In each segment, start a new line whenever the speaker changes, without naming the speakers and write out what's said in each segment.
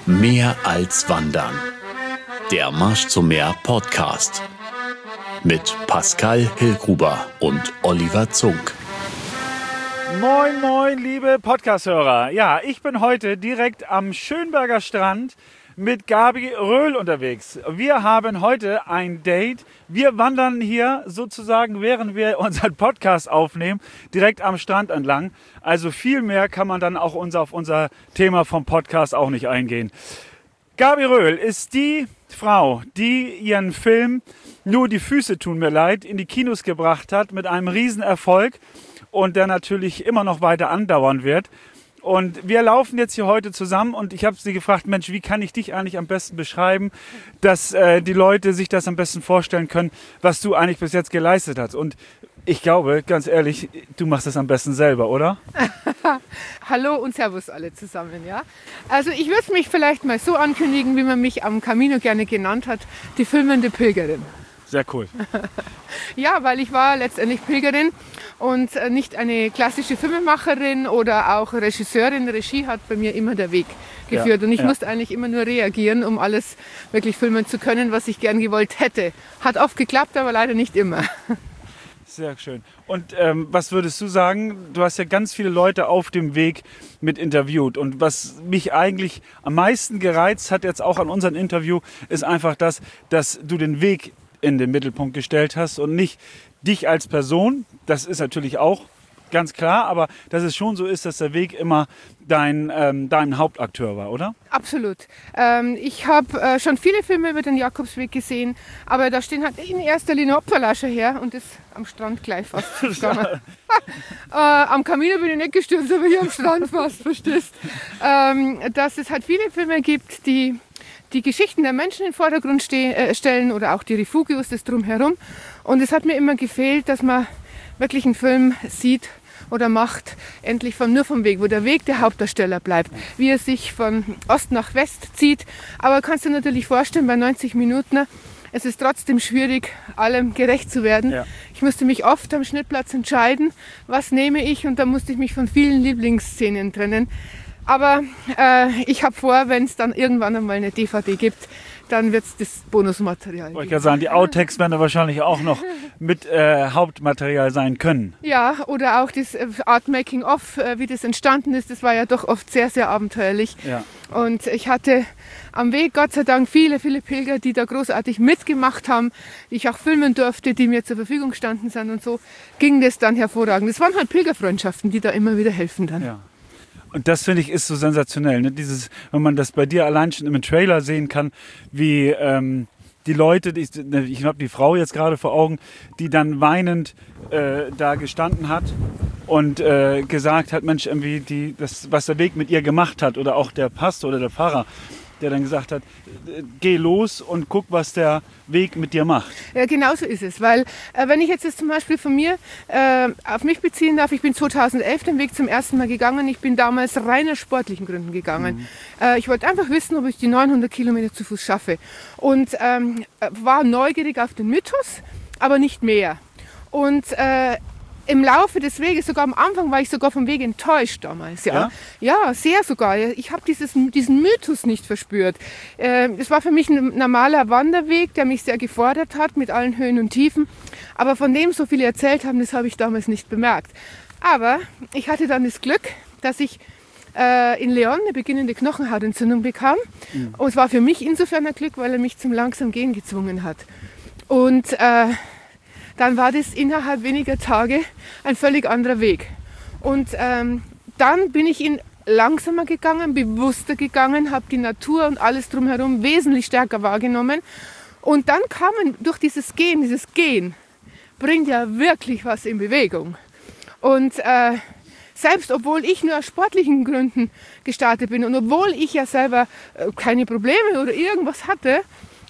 Mehr als Wandern. Der Marsch zum Meer Podcast. Mit Pascal Hillgruber und Oliver Zunk.
Moin, moin, liebe Podcast-Hörer. Ja, ich bin heute direkt am Schönberger Strand mit Gabi Röhl unterwegs. Wir haben heute ein Date. Wir wandern hier sozusagen, während wir unseren Podcast aufnehmen, direkt am Strand entlang. Also viel mehr kann man dann auch auf unser Thema vom Podcast auch nicht eingehen. Gabi Röhl ist die Frau, die ihren Film Nur die Füße tun mir leid in die Kinos gebracht hat mit einem Riesenerfolg und der natürlich immer noch weiter andauern wird. Und wir laufen jetzt hier heute zusammen und ich habe sie gefragt, Mensch, wie kann ich dich eigentlich am besten beschreiben, dass die Leute sich das am besten vorstellen können, was du eigentlich bis jetzt geleistet hast. Und ich glaube, ganz ehrlich, du machst das am besten selber, oder?
Hallo und Servus alle zusammen, ja. Also ich würde mich vielleicht mal so ankündigen, wie man mich am Camino gerne genannt hat, die filmende Pilgerin.
Sehr cool.
Ja, weil ich war letztendlich Pilgerin und nicht eine klassische Filmemacherin oder auch Regisseurin. Regie hat bei mir immer der Weg geführt. Ja, und ich musste eigentlich immer nur reagieren, um alles wirklich filmen zu können, was ich gern gewollt hätte. Hat oft geklappt, aber leider nicht immer.
Sehr schön. Und was würdest du sagen? Du hast ja ganz viele Leute auf dem Weg mit interviewt. Und was mich eigentlich am meisten gereizt hat jetzt auch an unserem Interview, ist einfach das, dass du den Weg in den Mittelpunkt gestellt hast und nicht dich als Person. Das ist natürlich auch ganz klar, aber dass es schon so ist, dass der Weg immer dein Hauptakteur war, oder?
Absolut. Ich habe schon viele Filme über den Jakobsweg gesehen, aber da stehen halt in erster Linie Opferlascher her und ist am Strand gleich fast gegangen. Am Camino bin ich nicht gestürzt, aber hier am Strand fast, verstehst. Dass es halt viele Filme gibt, die Geschichten der Menschen in den Vordergrund stellen oder auch die Refugios, das Drumherum. Und es hat mir immer gefehlt, dass man wirklich einen Film sieht oder macht, endlich nur vom Weg, wo der Weg der Hauptdarsteller bleibt, wie er sich von Ost nach West zieht. Aber kannst du dir natürlich vorstellen, bei 90 Minuten, es ist trotzdem schwierig, allem gerecht zu werden. Ja. Ich musste mich oft am Schnittplatz entscheiden, was nehme ich, und da musste ich mich von vielen Lieblingsszenen trennen. Aber ich habe vor, wenn es dann irgendwann einmal eine DVD gibt, dann wird es das Bonusmaterial geben.
Ich kann sagen, die Outtakes werden da wahrscheinlich auch noch mit Hauptmaterial sein können.
Ja, oder auch das Art Making of, wie das entstanden ist, das war ja doch oft sehr, sehr abenteuerlich. Ja. Und ich hatte am Weg Gott sei Dank viele, viele Pilger, die da großartig mitgemacht haben, die ich auch filmen durfte, die mir zur Verfügung gestanden sind, und so ging das dann hervorragend. Das waren halt Pilgerfreundschaften, die da immer wieder helfen dann.
Ja. Und das, finde ich, ist so sensationell, ne? Wenn man das bei dir allein schon im Trailer sehen kann, wie die Leute, ich habe die Frau jetzt gerade vor Augen, die dann weinend da gestanden hat und gesagt hat, Mensch, irgendwie was der Weg mit ihr gemacht hat, oder auch der Pastor oder der Pfarrer, der dann gesagt hat, geh los und guck, was der Weg mit dir macht.
Ja, genau so ist es, weil wenn ich jetzt das zum Beispiel von mir auf mich beziehen darf, ich bin 2011 den Weg zum ersten Mal gegangen. Ich bin damals rein aus sportlichen Gründen gegangen. Ich wollte einfach wissen, ob ich die 900 Kilometer zu Fuß schaffe, und war neugierig auf den Mythos, aber nicht mehr. Und im Laufe des Weges, sogar am Anfang, war ich sogar vom Weg enttäuscht damals. Ja, sehr sogar. Ich habe diesen Mythos nicht verspürt. Es war für mich ein normaler Wanderweg, der mich sehr gefordert hat, mit allen Höhen und Tiefen. Aber von dem so viele erzählt haben, das habe ich damals nicht bemerkt. Aber ich hatte dann das Glück, dass ich in Leon eine beginnende Knochenhautentzündung bekam. Und es war für mich insofern ein Glück, weil er mich zum langsam Gehen gezwungen hat. Und dann war das innerhalb weniger Tage ein völlig anderer Weg. Und dann bin ich ihn langsamer gegangen, bewusster gegangen, habe die Natur und alles drumherum wesentlich stärker wahrgenommen. Und dann kamen durch dieses Gehen bringt ja wirklich was in Bewegung. Und selbst obwohl ich nur aus sportlichen Gründen gestartet bin und obwohl ich ja selber keine Probleme oder irgendwas hatte,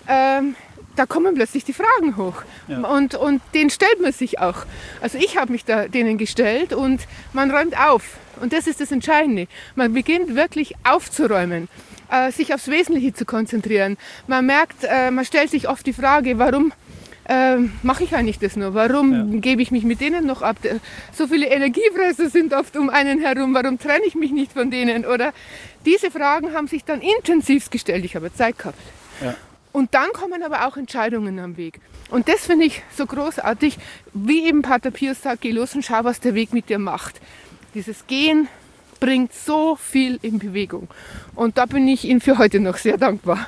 da kommen plötzlich die Fragen hoch. Ja. Und denen stellt man sich auch. Also ich habe mich denen gestellt, und man räumt auf. Und das ist das Entscheidende. Man beginnt wirklich aufzuräumen, sich aufs Wesentliche zu konzentrieren. Man merkt, man stellt sich oft die Frage, warum mache ich eigentlich das nur? Warum gebe ich mich mit denen noch ab? So viele Energiefresser sind oft um einen herum, warum trenne ich mich nicht von denen? Oder diese Fragen haben sich dann intensiv gestellt. Ich habe Zeit gehabt.
Ja.
Und dann kommen aber auch Entscheidungen am Weg. Und das finde ich so großartig, wie eben Pater Pius sagt, geh los und schau, was der Weg mit dir macht. Dieses Gehen bringt so viel in Bewegung. Und da bin ich Ihnen für heute noch sehr dankbar.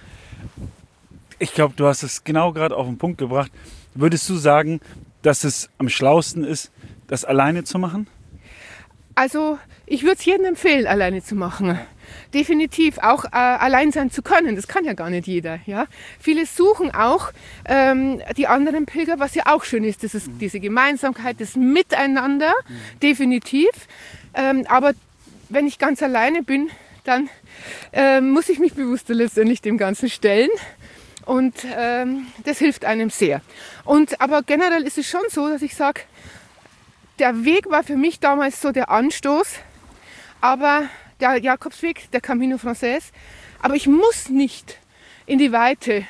Ich glaube, du hast es genau gerade auf den Punkt gebracht. Würdest du sagen, dass es am schlausten ist, das alleine zu machen?
Also ich würde es jedem empfehlen, alleine zu machen. Definitiv auch allein sein zu können. Das kann ja gar nicht jeder. Ja? Viele suchen auch die anderen Pilger, was ja auch schön ist. Das ist diese Gemeinsamkeit, das Miteinander, definitiv. Aber wenn ich ganz alleine bin, dann muss ich mich bewusster letztendlich dem Ganzen stellen. Und das hilft einem sehr. Aber generell ist es schon so, dass ich sage, der Weg war für mich damals so der Anstoß, aber der Jakobsweg, der Camino Frances, aber ich muss nicht in die Weite,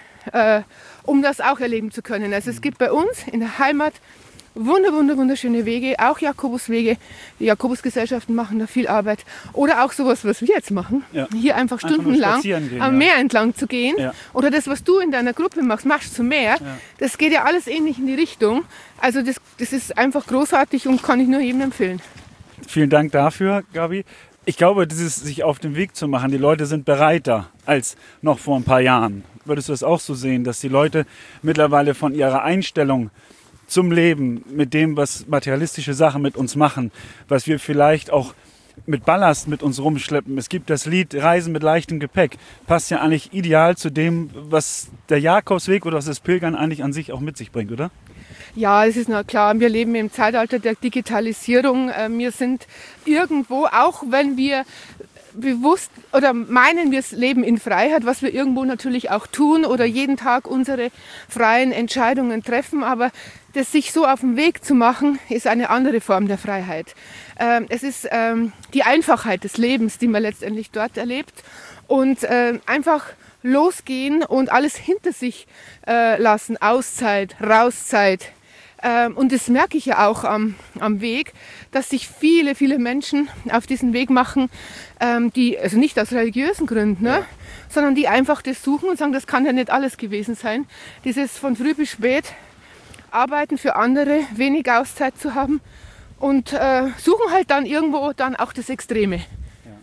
um das auch erleben zu können. Also es gibt bei uns in der Heimat wunderschöne Wege, auch Jakobuswege. Die Jakobusgesellschaften machen da viel Arbeit. Oder auch sowas, was wir jetzt machen. Ja. Hier einfach stundenlang am Meer entlang zu gehen. Ja. Oder das, was du in deiner Gruppe machst, Marsch zum Meer. Ja. Das geht ja alles ähnlich in die Richtung. Also das ist einfach großartig und kann ich nur jedem empfehlen.
Vielen Dank dafür, Gabi. Ich glaube, dieses sich auf den Weg zu machen, die Leute sind bereiter als noch vor ein paar Jahren. Würdest du das auch so sehen, dass die Leute mittlerweile von ihrer Einstellung zum Leben, mit dem, was materialistische Sachen mit uns machen, was wir vielleicht auch mit Ballast mit uns rumschleppen. Es gibt das Lied Reisen mit leichtem Gepäck. Passt ja eigentlich ideal zu dem, was der Jakobsweg oder was das Pilgern eigentlich an sich auch mit sich bringt, oder?
Ja, es ist na klar, wir leben im Zeitalter der Digitalisierung. Wir sind irgendwo, auch wenn wir bewusst oder meinen, wir leben in Freiheit, was wir irgendwo natürlich auch tun oder jeden Tag unsere freien Entscheidungen treffen, aber das sich so auf den Weg zu machen, ist eine andere Form der Freiheit. Es ist die Einfachheit des Lebens, die man letztendlich dort erlebt und einfach losgehen und alles hinter sich lassen, Auszeit, Rauszeit. Und das merke ich ja auch am Weg, dass sich viele Menschen auf diesen Weg machen, die, also nicht aus religiösen Gründen, ne, sondern die einfach das suchen und sagen, das kann ja nicht alles gewesen sein. Dieses von früh bis spät arbeiten für andere, wenig Auszeit zu haben und suchen halt dann irgendwo dann auch das Extreme. Ja.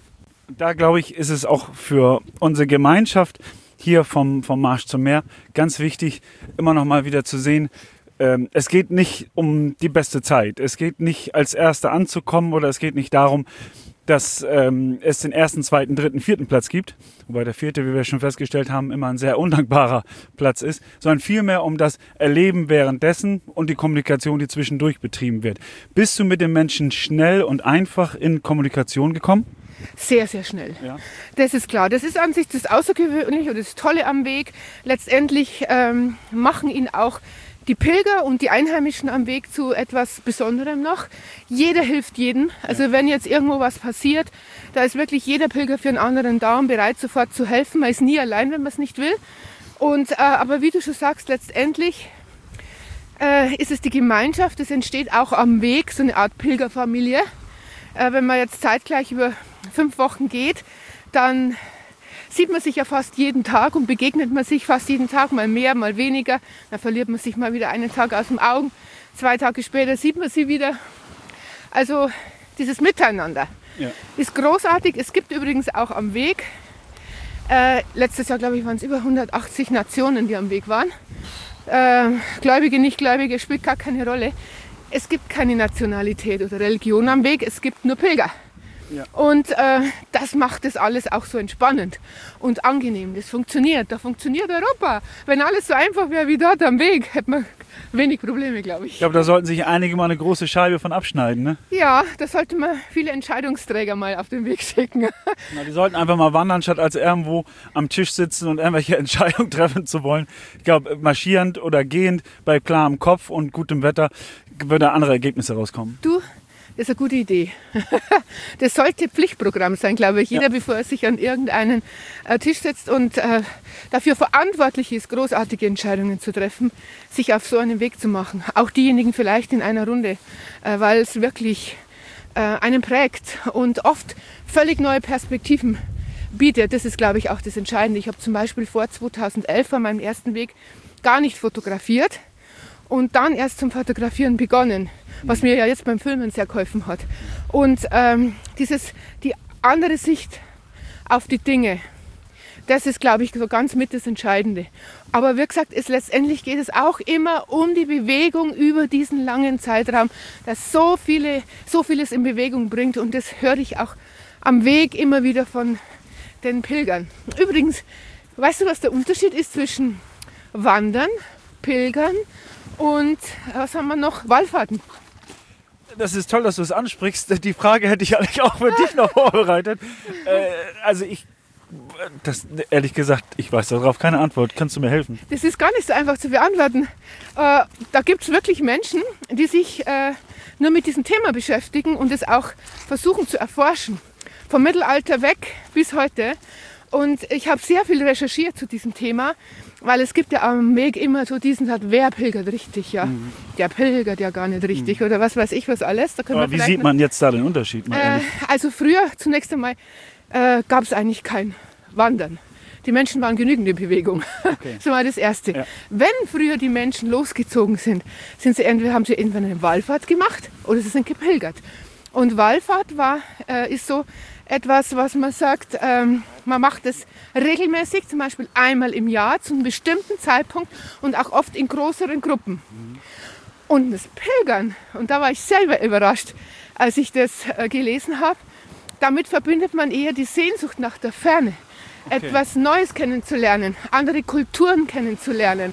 Da glaube ich, ist es auch für unsere Gemeinschaft hier vom Marsch zum Meer ganz wichtig, immer noch mal wieder zu sehen, es geht nicht um die beste Zeit. Es geht nicht als Erster anzukommen oder es geht nicht darum, dass es den ersten, zweiten, dritten, vierten Platz gibt. Wobei der vierte, wie wir schon festgestellt haben, immer ein sehr undankbarer Platz ist. Sondern vielmehr um das Erleben währenddessen und die Kommunikation, die zwischendurch betrieben wird. Bist du mit den Menschen schnell und einfach in Kommunikation gekommen?
Sehr, sehr schnell. Ja. Das ist klar. Das ist an sich das Außergewöhnliche und das Tolle am Weg. Letztendlich machen ihn auch die Pilger und die Einheimischen am Weg zu etwas Besonderem noch. Jeder hilft jedem. Also wenn jetzt irgendwo was passiert, da ist wirklich jeder Pilger für einen anderen da und bereit, sofort zu helfen. Man ist nie allein, wenn man es nicht will. Aber wie du schon sagst, letztendlich ist es die Gemeinschaft. Es entsteht auch am Weg so eine Art Pilgerfamilie. Wenn man jetzt zeitgleich über 5 Wochen geht, dann sieht man sich ja fast jeden Tag und begegnet man sich fast jeden Tag, mal mehr, mal weniger. Dann verliert man sich mal wieder einen Tag aus den Augen. 2 Tage später sieht man sie wieder. Also dieses Miteinander ist großartig. Es gibt übrigens auch am Weg, letztes Jahr glaube ich waren es über 180 Nationen, die am Weg waren. Gläubige, Nichtgläubige, spielt gar keine Rolle. Es gibt keine Nationalität oder Religion am Weg, es gibt nur Pilger. Ja. Und das macht das alles auch so entspannend und angenehm. Das funktioniert. Da funktioniert Europa. Wenn alles so einfach wäre wie dort am Weg, hätte man wenig Probleme, glaube ich.
Ich glaube, da sollten sich einige mal eine große Scheibe von abschneiden, ne?
Ja, da sollte man viele Entscheidungsträger mal auf den Weg schicken.
Na, die sollten einfach mal wandern, statt als irgendwo am Tisch sitzen und irgendwelche Entscheidungen treffen zu wollen. Ich glaube, marschierend oder gehend bei klarem Kopf und gutem Wetter würde andere Ergebnisse rauskommen.
Du, Das ist eine gute Idee. Das sollte Pflichtprogramm sein, glaube ich. Jeder, bevor er sich an irgendeinen Tisch setzt und dafür verantwortlich ist, großartige Entscheidungen zu treffen, sich auf so einen Weg zu machen. Auch diejenigen vielleicht in einer Runde, weil es wirklich einen prägt und oft völlig neue Perspektiven bietet. Das ist, glaube ich, auch das Entscheidende. Ich habe zum Beispiel vor 2011 an meinem ersten Weg gar nicht fotografiert und dann erst zum Fotografieren begonnen, was mir ja jetzt beim Filmen sehr geholfen hat. Und die andere Sicht auf die Dinge, das ist, glaube ich, so ganz mit das Entscheidende. Aber wie gesagt, letztendlich geht es auch immer um die Bewegung über diesen langen Zeitraum, das so vieles in Bewegung bringt. Und das höre ich auch am Weg immer wieder von den Pilgern. Übrigens, weißt du, was der Unterschied ist zwischen Wandern, Pilgern und, was haben wir noch, Wallfahrten?
Das ist toll, dass du es ansprichst. Die Frage hätte ich eigentlich auch für dich noch vorbereitet. Ehrlich gesagt, ich weiß darauf keine Antwort. Kannst du mir helfen?
Das ist gar nicht so einfach zu beantworten. Da gibt es wirklich Menschen, die sich nur mit diesem Thema beschäftigen und es auch versuchen zu erforschen. Vom Mittelalter weg bis heute. Und ich habe sehr viel recherchiert zu diesem Thema, weil es gibt ja am Weg immer so diesen Satz, wer pilgert richtig, ja? Der pilgert ja gar nicht richtig oder was weiß ich was alles. Da
Aber wie sieht man jetzt da den Unterschied?
Also früher zunächst einmal gab es eigentlich kein Wandern. Die Menschen waren genügend in Bewegung. Okay. So war das Erste. Ja. Wenn früher die Menschen losgezogen sind, haben sie entweder eine Wallfahrt gemacht oder sie sind gepilgert. Und Wallfahrt ist so etwas, was man sagt, man macht es regelmäßig, zum Beispiel einmal im Jahr zu einem bestimmten Zeitpunkt und auch oft in größeren Gruppen. Und das Pilgern, und da war ich selber überrascht, als ich das gelesen habe, damit verbindet man eher die Sehnsucht nach der Ferne, etwas Neues kennenzulernen, andere Kulturen kennenzulernen.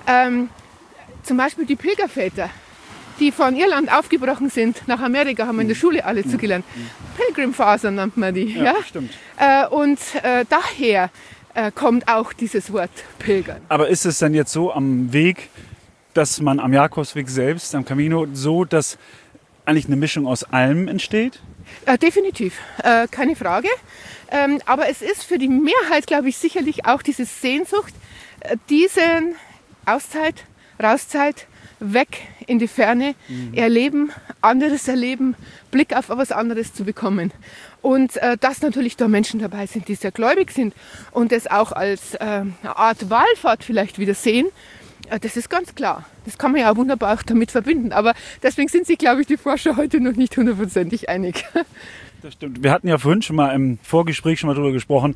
Zum Beispiel die Pilgerväter, die von Irland aufgebrochen sind nach Amerika, haben wir in der Schule alle zugelernt. Pilgrimfaser nennt man die. Ja?
Stimmt.
Und daher kommt auch dieses Wort Pilgern.
Aber ist es denn jetzt so am Weg, dass man am Jakobsweg selbst, am Camino, so, dass eigentlich eine Mischung aus allem entsteht?
Definitiv, keine Frage. Aber es ist für die Mehrheit, glaube ich, sicherlich auch diese Sehnsucht, diesen Auszeit, Rauszeit, weg in die Ferne, erleben, anderes erleben, Blick auf was anderes zu bekommen. Und dass natürlich da Menschen dabei sind, die sehr gläubig sind und das auch als eine Art Wallfahrt vielleicht wieder sehen, das ist ganz klar. Das kann man ja auch wunderbar auch damit verbinden. Aber deswegen sind sich, glaube ich, die Forscher heute noch nicht hundertprozentig einig.
Das stimmt. Wir hatten ja vorhin schon mal im Vorgespräch darüber gesprochen,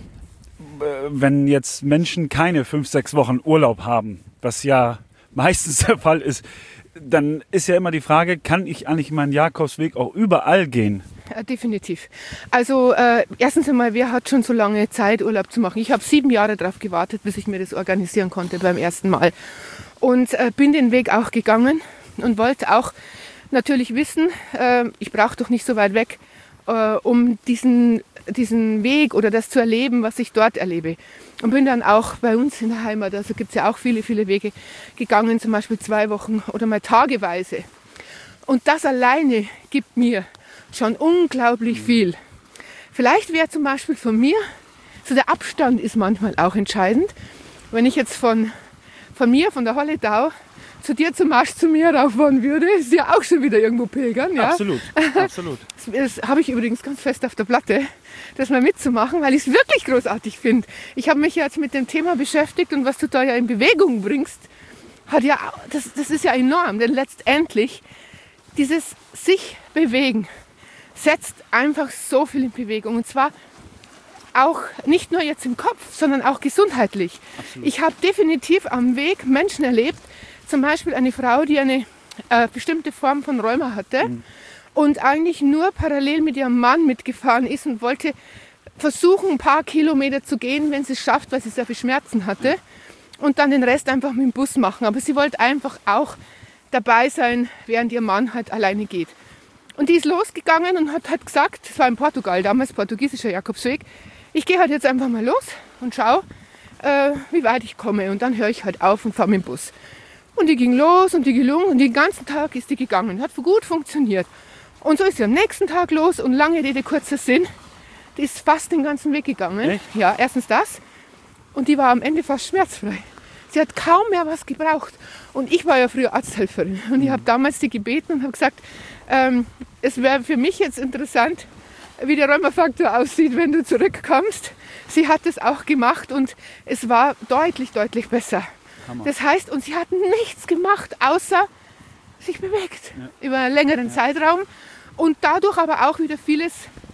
wenn jetzt Menschen keine 5-6 Wochen Urlaub haben, was ja meistens der Fall ist, dann ist ja immer die Frage, kann ich eigentlich meinen Jakobsweg auch überall gehen?
Ja, definitiv. Also erstens einmal, wer hat schon so lange Zeit, Urlaub zu machen? Ich habe 7 Jahre darauf gewartet, bis ich mir das organisieren konnte beim ersten Mal. Und bin den Weg auch gegangen und wollte auch natürlich wissen, ich brauche doch nicht so weit weg, um diesen Weg oder das zu erleben, was ich dort erlebe. Und bin dann auch bei uns in der Heimat, also gibt es ja auch viele, viele Wege gegangen, zum Beispiel 2 Wochen oder mal tageweise. Und das alleine gibt mir schon unglaublich viel. Vielleicht wäre zum Beispiel von mir, so der Abstand ist manchmal auch entscheidend. Wenn ich jetzt von mir, von der Holledau, zu dir zum Marsch zu mir rauffahren würde, ist ja auch schon wieder irgendwo pilgern. Ja?
Absolut, absolut.
Das habe ich übrigens ganz fest auf der Platte, das mal mitzumachen, weil ich es wirklich großartig finde. Ich habe mich jetzt mit dem Thema beschäftigt und was du da ja in Bewegung bringst, das ist ja enorm, denn letztendlich dieses sich bewegen setzt einfach so viel in Bewegung und zwar auch nicht nur jetzt im Kopf, sondern auch gesundheitlich. Absolut. Ich habe definitiv am Weg Menschen erlebt, zum Beispiel eine Frau, die eine bestimmte Form von Rheuma hatte und eigentlich nur parallel mit ihrem Mann mitgefahren ist und wollte versuchen, ein paar Kilometer zu gehen, wenn sie es schafft, weil sie sehr viel Schmerzen hatte und dann den Rest einfach mit dem Bus machen. Aber sie wollte einfach auch dabei sein, während ihr Mann halt alleine geht. Und die ist losgegangen und hat halt gesagt, das war in Portugal, damals portugiesischer Jakobsweg, ich gehe halt jetzt einfach mal los und schaue, wie weit ich komme. Und dann höre ich halt auf und fahre mit dem Bus. Und die ging los und die gelungen und den ganzen Tag ist die gegangen. Hat gut funktioniert. Und so ist sie am nächsten Tag los und lange Rede, kurzer Sinn, die ist fast den ganzen Weg gegangen.
Echt?
Ja, erstens das und die war am Ende fast schmerzfrei. Sie hat kaum mehr was gebraucht. Und ich war ja früher Arzthelferin und ich habe damals die gebeten und habe gesagt, es wäre für mich jetzt interessant, wie der Rheumafaktor aussieht, wenn du zurückkommst. Sie hat es auch gemacht und es war deutlich, deutlich besser.
Hammer.
Das heißt, und sie hat nichts gemacht, außer sich bewegt über einen längeren Zeitraum und dadurch aber auch wieder vieles,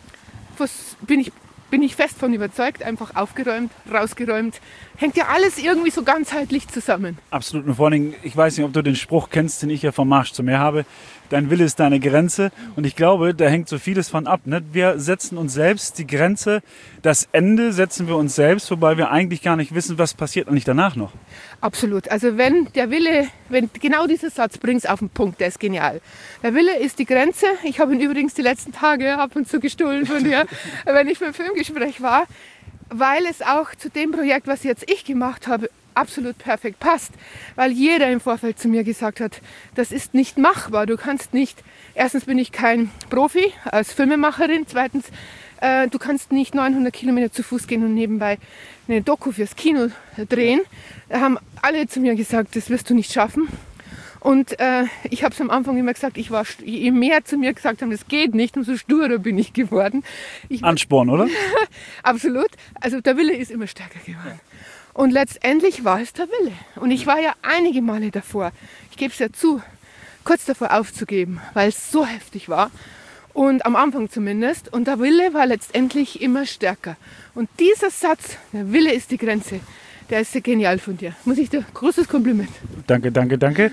bin ich fest von überzeugt, einfach aufgeräumt, rausgeräumt. Hängt ja alles irgendwie so ganzheitlich zusammen.
Absolut. Und vor allen Dingen, ich weiß nicht, ob du den Spruch kennst, den ich ja vom Marsch zum Meer habe. Dein Wille ist deine Grenze. Und ich glaube, da hängt so vieles von ab. Ne? Wir setzen uns selbst die Grenze. Das Ende setzen wir uns selbst, wobei wir eigentlich gar nicht wissen, was passiert eigentlich danach noch.
Absolut. Also wenn genau dieser Satz bringt's auf den Punkt, der ist genial. Der Wille ist die Grenze. Ich habe ihn übrigens die letzten Tage ab und zu gestohlen von dir, wenn ich beim Filmgespräch war, weil es auch zu dem Projekt, was jetzt ich gemacht habe, absolut perfekt passt. Weil jeder im Vorfeld zu mir gesagt hat, das ist nicht machbar. Du kannst nicht, erstens bin ich kein Profi als Filmemacherin, zweitens, du kannst nicht 900 Kilometer zu Fuß gehen und nebenbei eine Doku fürs Kino drehen. Da haben alle zu mir gesagt, das wirst du nicht schaffen. Und ich habe es am Anfang immer gesagt, je mehr zu mir gesagt haben, das geht nicht, umso sturer bin ich geworden.
Ansporn, oder?
Absolut. Also der Wille ist immer stärker geworden. Und letztendlich war es der Wille. Und ich war ja einige Male davor, ich gebe es ja zu, kurz davor aufzugeben, weil es so heftig war. Und am Anfang zumindest. Und der Wille war letztendlich immer stärker. Und dieser Satz, der Wille ist die Grenze, der ist sehr genial von dir. Muss ich dir, großes Kompliment.
Danke, danke, danke.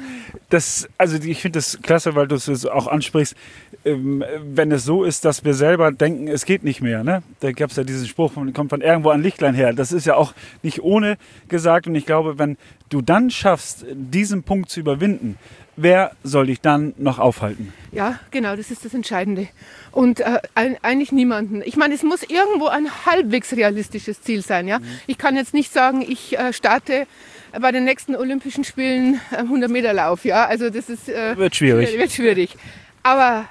Ich finde das klasse, weil du es auch ansprichst. Wenn es so ist, dass wir selber denken, es geht nicht mehr. Ne? Da gab es ja diesen Spruch, kommt von irgendwo ein Lichtlein her. Das ist ja auch nicht ohne gesagt. Und ich glaube, wenn du dann schaffst, diesen Punkt zu überwinden, wer soll dich dann noch aufhalten?
Ja, genau, das ist das Entscheidende. Und eigentlich niemanden. Ich meine, es muss irgendwo ein halbwegs realistisches Ziel sein. Ja? Ich kann jetzt nicht sagen, ich starte bei den nächsten Olympischen Spielen 100 Meter Lauf. Ja? Also das ist,
wird schwierig.
Wird schwierig. Aber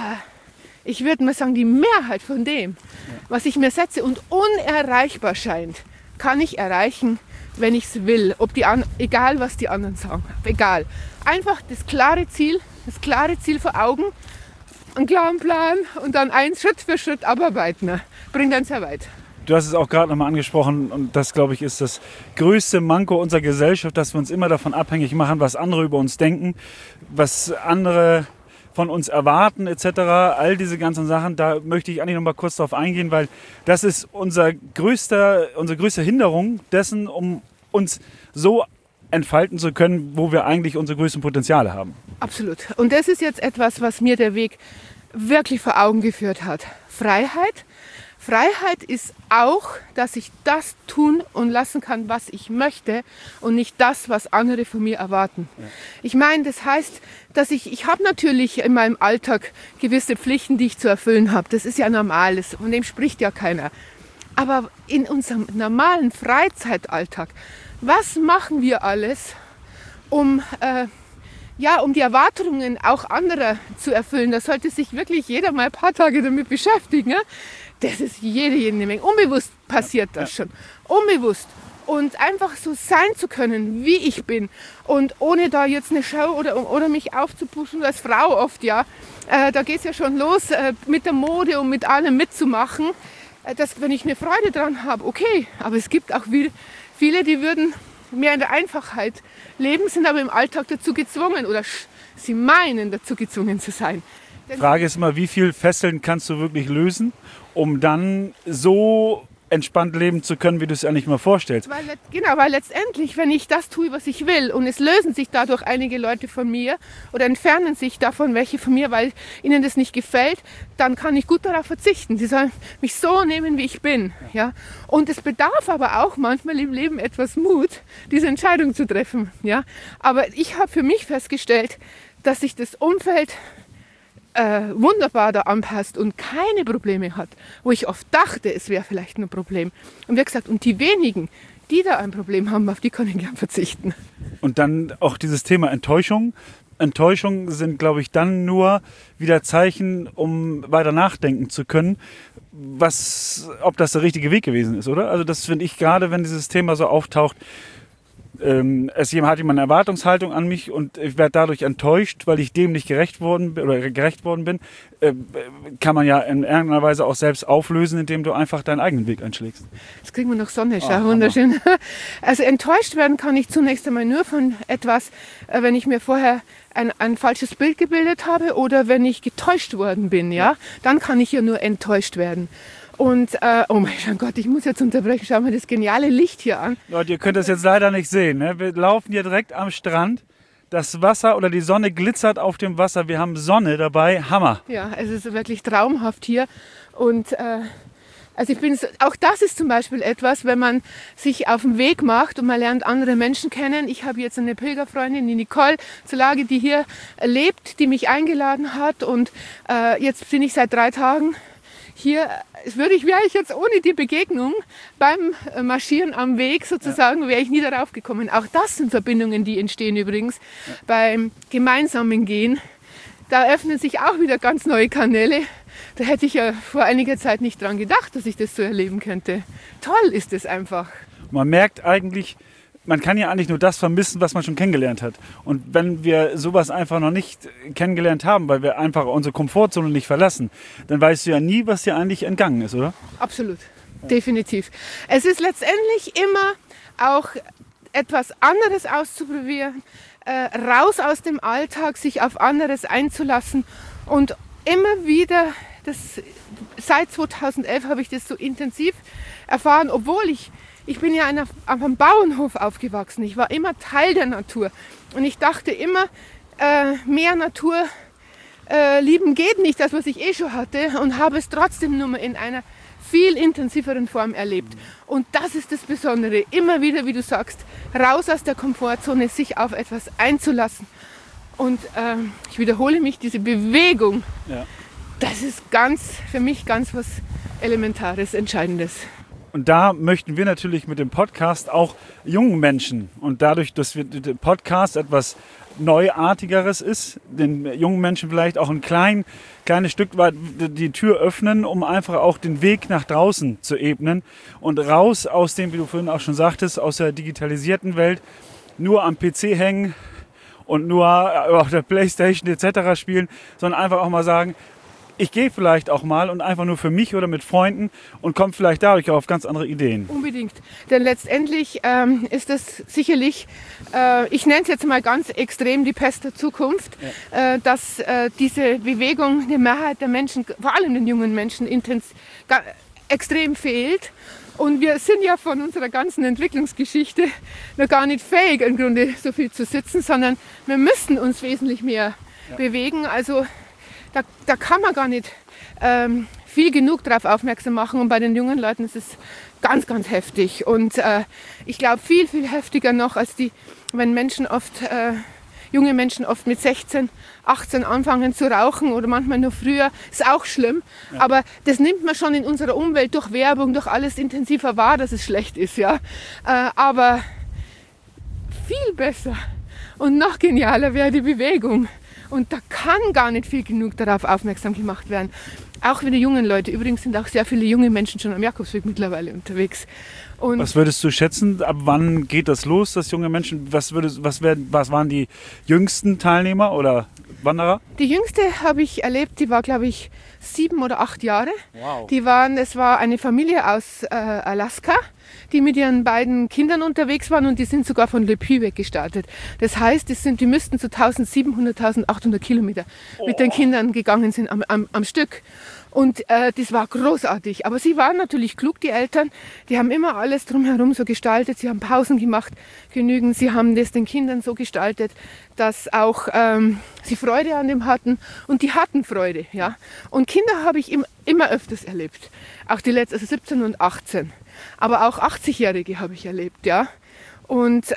ich würde mal sagen, die Mehrheit von dem, was ich mir setze und unerreichbar scheint, kann ich erreichen, wenn ich es will. Egal, was die anderen sagen. Egal. Einfach das klare Ziel vor Augen, einen klaren Plan und dann Schritt für Schritt abarbeiten. Bringt dann sehr weit.
Du hast es auch gerade nochmal angesprochen und das, glaube ich, ist das größte Manko unserer Gesellschaft, dass wir uns immer davon abhängig machen, was andere über uns denken, was andere von uns erwarten etc. All diese ganzen Sachen, da möchte ich eigentlich noch mal kurz drauf eingehen, weil das ist unsere größte Hinderung dessen, um uns so entfalten zu können, wo wir eigentlich unsere größten Potenziale haben.
Absolut. Und das ist jetzt etwas, was mir der Weg wirklich vor Augen geführt hat. Freiheit. Freiheit ist auch, dass ich das tun und lassen kann, was ich möchte und nicht das, was andere von mir erwarten. Ja. Ich meine, das heißt, dass ich habe natürlich in meinem Alltag gewisse Pflichten, die ich zu erfüllen habe. Das ist ja normal, von dem spricht ja keiner. Aber in unserem normalen Freizeitalltag, was machen wir alles, um die Erwartungen auch anderer zu erfüllen? Da sollte sich wirklich jeder mal ein paar Tage damit beschäftigen. Ja? Das ist jede Menge. Unbewusst passiert das schon. Unbewusst. Und einfach so sein zu können, wie ich bin. Und ohne da jetzt eine Show oder mich aufzupuschen, als Frau oft, ja. Da geht es ja schon los, mit der Mode und mit allem mitzumachen. Wenn ich eine Freude dran habe, okay. Aber es gibt auch viele, die würden mehr in der Einfachheit leben, sind aber im Alltag dazu gezwungen oder sie meinen, dazu gezwungen zu sein.
Die Frage ist immer, wie viel Fesseln kannst du wirklich lösen, um dann so entspannt leben zu können, wie du es eigentlich mal vorstellst.
Weil letztendlich, wenn ich das tue, was ich will und es lösen sich dadurch einige Leute von mir oder entfernen sich davon welche von mir, weil ihnen das nicht gefällt, dann kann ich gut darauf verzichten. Sie sollen mich so nehmen, wie ich bin. Ja? Und es bedarf aber auch manchmal im Leben etwas Mut, diese Entscheidung zu treffen. Ja? Aber ich habe für mich festgestellt, dass sich das Umfeld wunderbar da anpasst und keine Probleme hat, wo ich oft dachte, es wäre vielleicht ein Problem. Und wie gesagt, und die wenigen, die da ein Problem haben, auf die kann ich gern verzichten.
Und dann auch dieses Thema Enttäuschung. Enttäuschungen sind, glaube ich, dann nur wieder Zeichen, um weiter nachdenken zu können, ob das der richtige Weg gewesen ist, oder? Also das finde ich gerade, wenn dieses Thema so auftaucht, hat jemand eine Erwartungshaltung an mich und ich werde dadurch enttäuscht, weil ich dem nicht gerecht worden bin, kann man ja in irgendeiner Weise auch selbst auflösen, indem du einfach deinen eigenen Weg einschlägst.
Jetzt kriegen wir noch Sonne, schau, wunderschön. Also enttäuscht werden kann ich zunächst einmal nur von etwas, wenn ich mir vorher ein falsches Bild gebildet habe oder wenn ich getäuscht worden bin, ja, dann kann ich ja nur enttäuscht werden. Und, oh mein Gott, ich muss jetzt unterbrechen, schau mal das geniale Licht hier an.
Leute, ihr könnt das jetzt leider nicht sehen, ne? Wir laufen hier direkt am Strand, das Wasser oder die Sonne glitzert auf dem Wasser, wir haben Sonne dabei, Hammer.
Ja, es ist wirklich traumhaft hier und also auch das ist zum Beispiel etwas, wenn man sich auf den Weg macht und man lernt andere Menschen kennen. Ich habe jetzt eine Pilgerfreundin, die Nicole zur Lage, die hier lebt, die mich eingeladen hat und jetzt bin ich seit 3 Tagen hier. Wäre ich jetzt ohne die Begegnung beim Marschieren am Weg sozusagen, wäre ich nie darauf gekommen. Auch das sind Verbindungen, die entstehen übrigens beim gemeinsamen Gehen. Da öffnen sich auch wieder ganz neue Kanäle. Da hätte ich ja vor einiger Zeit nicht dran gedacht, dass ich das so erleben könnte. Toll ist es einfach.
Man merkt eigentlich, man kann ja eigentlich nur das vermissen, was man schon kennengelernt hat. Und wenn wir sowas einfach noch nicht kennengelernt haben, weil wir einfach unsere Komfortzone nicht verlassen, dann weißt du ja nie, was dir eigentlich entgangen ist, oder?
Absolut, definitiv. Es ist letztendlich immer auch etwas anderes auszuprobieren, raus aus dem Alltag, sich auf anderes einzulassen und immer wieder, seit 2011 habe ich das so intensiv erfahren, obwohl ich bin ja auf einem Bauernhof aufgewachsen. Ich war immer Teil der Natur. Und ich dachte immer, mehr Natur lieben geht nicht, das was ich schon hatte. Und habe es trotzdem nur in einer viel intensiveren Form erlebt. Und das ist das Besondere. Immer wieder, wie du sagst, raus aus der Komfortzone, sich auf etwas einzulassen. Und ich wiederhole mich, diese Bewegung, das ist für mich ganz was Elementares, Entscheidendes.
Und da möchten wir natürlich mit dem Podcast auch jungen Menschen und dadurch, dass der Podcast etwas Neuartigeres ist, den jungen Menschen vielleicht auch ein kleines Stück weit die Tür öffnen, um einfach auch den Weg nach draußen zu ebnen und raus aus dem, wie du vorhin auch schon sagtest, aus der digitalisierten Welt, nur am PC hängen und nur auf der Playstation etc. spielen, sondern einfach auch mal sagen, ich gehe vielleicht auch mal und einfach nur für mich oder mit Freunden und komme vielleicht dadurch auch auf ganz andere Ideen.
Unbedingt, denn letztendlich ist das sicherlich, ich nenne es jetzt mal ganz extrem die Pest der Zukunft, dass diese Bewegung der Mehrheit der Menschen, vor allem den jungen Menschen, extrem fehlt. Und wir sind ja von unserer ganzen Entwicklungsgeschichte noch gar nicht fähig, im Grunde so viel zu sitzen, sondern wir müssen uns wesentlich mehr bewegen. Also da kann man gar nicht viel genug darauf aufmerksam machen. Und bei den jungen Leuten ist es ganz, ganz heftig. Und ich glaube, viel, viel heftiger noch, als wenn junge Menschen oft mit 16, 18 anfangen zu rauchen oder manchmal nur früher, ist auch schlimm. Ja. Aber das nimmt man schon in unserer Umwelt durch Werbung, durch alles intensiver wahr, dass es schlecht ist. Ja? Aber viel besser und noch genialer wäre die Bewegung. Und da kann gar nicht viel genug darauf aufmerksam gemacht werden. Auch für die jungen Leute. Übrigens sind auch sehr viele junge Menschen schon am Jakobsweg mittlerweile unterwegs. Und
was würdest du schätzen, ab wann geht das los, dass junge Menschen, was waren die jüngsten Teilnehmer oder Wanderer?
Die jüngste habe ich erlebt, die war, glaube ich, 7 oder 8 Jahre.
Wow.
Es war eine Familie aus Alaska, die mit ihren beiden Kindern unterwegs waren und die sind sogar von Le Puy weg gestartet. Das heißt, die müssten so 1700, 1800 Kilometer mit den Kindern gegangen sind am Stück. Und das war großartig. Aber sie waren natürlich klug, die Eltern. Die haben immer alles drumherum so gestaltet. Sie haben Pausen gemacht, genügend. Sie haben das den Kindern so gestaltet, dass auch sie Freude an dem hatten. Und die hatten Freude. Ja. Und Kinder habe ich immer öfters erlebt. Auch die letzten, also 17 und 18. Aber auch 80-Jährige habe ich erlebt. Ja. Und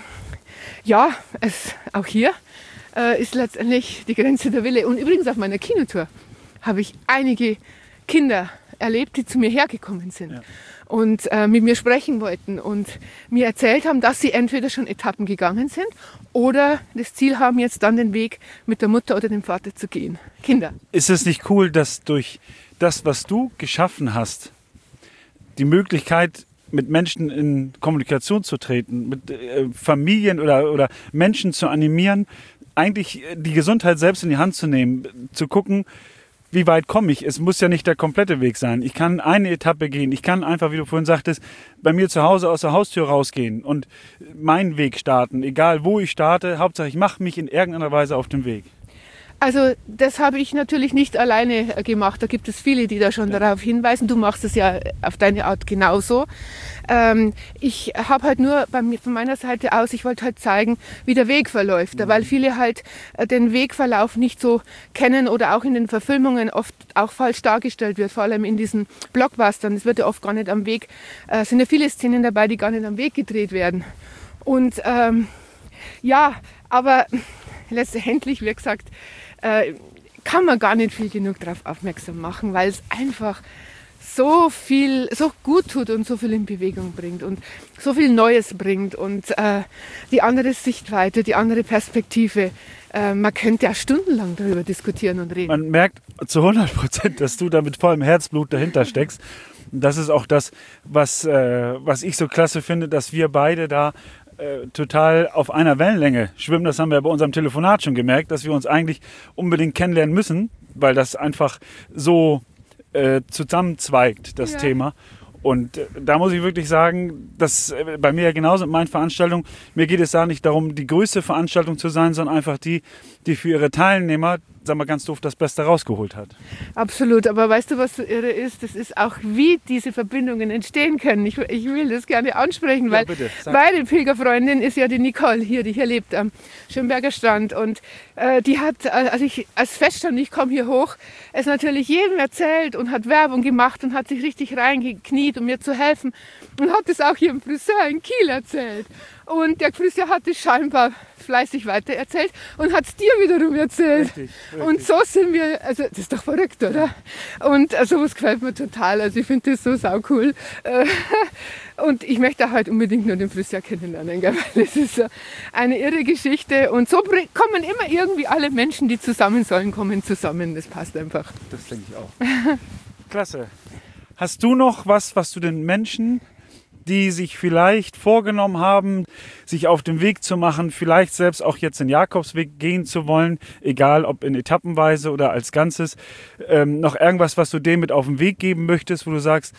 auch hier ist letztendlich die Grenze der Wille. Und übrigens auf meiner Kinotour habe ich einige Kinder erlebt, die zu mir hergekommen sind und mit mir sprechen wollten und mir erzählt haben, dass sie entweder schon Etappen gegangen sind oder das Ziel haben, jetzt dann den Weg mit der Mutter oder dem Vater zu gehen. Kinder.
Ist es nicht cool, dass durch das, was du geschaffen hast, die Möglichkeit, mit Menschen in Kommunikation zu treten, mit Familien oder Menschen zu animieren, eigentlich die Gesundheit selbst in die Hand zu nehmen, zu gucken, wie weit komme ich? Es muss ja nicht der komplette Weg sein. Ich kann eine Etappe gehen. Ich kann einfach, wie du vorhin sagtest, bei mir zu Hause aus der Haustür rausgehen und meinen Weg starten. Egal, wo ich starte, Hauptsache ich mache mich in irgendeiner Weise auf den Weg.
Also das habe ich natürlich nicht alleine gemacht. Da gibt es viele, die da schon darauf hinweisen. Du machst es ja auf deine Art genauso. Ich habe halt nur von meiner Seite aus, ich wollte halt zeigen, wie der Weg verläuft. Weil viele halt den Wegverlauf nicht so kennen oder auch in den Verfilmungen oft auch falsch dargestellt wird. Vor allem in diesen Blockbustern. Es wird ja oft gar nicht am Weg, sind ja viele Szenen dabei, die gar nicht am Weg gedreht werden. Und aber letztendlich, wie gesagt, kann man gar nicht viel genug darauf aufmerksam machen, weil es einfach so gut tut und so viel in Bewegung bringt und so viel Neues bringt und die andere Sichtweite, die andere Perspektive. Man könnte ja stundenlang darüber diskutieren und reden.
Man merkt zu 100%, dass du da mit vollem Herzblut dahinter steckst. Das ist auch das, was ich so klasse finde, dass wir beide da total auf einer Wellenlänge schwimmen. Das haben wir bei unserem Telefonat schon gemerkt, dass wir uns eigentlich unbedingt kennenlernen müssen, weil das einfach so zusammenzweigt, das Thema. Und da muss ich wirklich sagen, dass bei mir ja genauso mit meinen Veranstaltungen, mir geht es da nicht darum, die größte Veranstaltung zu sein, sondern einfach die für ihre Teilnehmer, sagen wir ganz doof, das Beste rausgeholt hat.
Absolut, aber weißt du, was so irre ist? Das ist auch, wie diese Verbindungen entstehen können. Ich will das gerne ansprechen, weil meine Pilgerfreundin ist ja die Nicole hier, die hier lebt am Schönberger Strand. Und die hat, als feststand, ich komme hier hoch, es natürlich jedem erzählt und hat Werbung gemacht und hat sich richtig reingekniet, um mir zu helfen. Und hat es auch ihrem Friseur in Kiel erzählt. Und der Friseur hat es scheinbar fleißig weitererzählt und hat es dir wiederum erzählt. Richtig. Und so sind wir, also das ist doch verrückt, oder? Und sowas gefällt mir total. Also ich finde das so saucool. Und ich möchte halt unbedingt nur den Friseur kennenlernen, gell? Weil das ist so eine irre Geschichte. Und so kommen immer irgendwie alle Menschen, die zusammen sollen, kommen zusammen. Das passt einfach.
Das denke ich auch. Klasse. Hast du noch was du den Menschen, die sich vielleicht vorgenommen haben, sich auf den Weg zu machen, vielleicht selbst auch jetzt den Jakobsweg gehen zu wollen, egal ob in Etappenweise oder als Ganzes, noch irgendwas, was du dem mit auf den Weg geben möchtest, wo du sagst,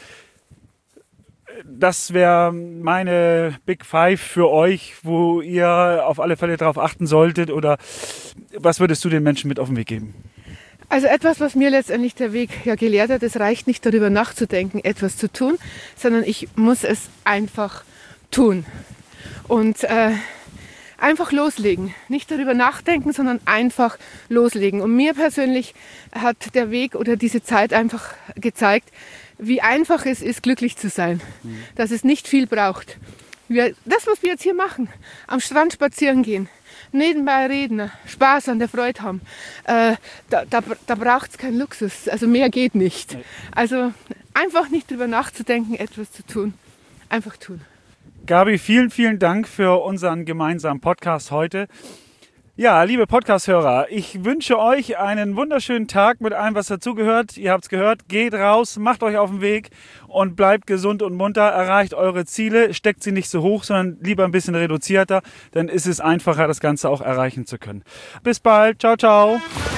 das wäre meine Big Five für euch, wo ihr auf alle Fälle darauf achten solltet, oder was würdest du den Menschen mit auf den Weg geben?
Also etwas, was mir letztendlich der Weg ja gelehrt hat, es reicht nicht darüber nachzudenken, etwas zu tun, sondern ich muss es einfach tun und einfach loslegen. Nicht darüber nachdenken, sondern einfach loslegen. Und mir persönlich hat der Weg oder diese Zeit einfach gezeigt, wie einfach es ist, glücklich zu sein, dass es nicht viel braucht. Das, was wir jetzt hier machen, am Strand spazieren gehen, nebenbei reden, Spaß an der Freude haben, da braucht es keinen Luxus, also mehr geht nicht. Also einfach nicht drüber nachzudenken, etwas zu tun, einfach tun.
Gabi, vielen, vielen Dank für unseren gemeinsamen Podcast heute. Ja, liebe Podcast-Hörer, ich wünsche euch einen wunderschönen Tag mit allem, was dazugehört. Ihr habt es gehört, geht raus, macht euch auf den Weg und bleibt gesund und munter, erreicht eure Ziele, steckt sie nicht so hoch, sondern lieber ein bisschen reduzierter, dann ist es einfacher, das Ganze auch erreichen zu können. Bis bald, ciao, ciao.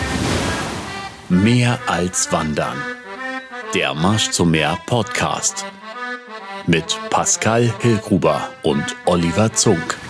Mehr als Wandern. Der Marsch zum Meer Podcast mit Pascal Hillgruber und Oliver Zunk.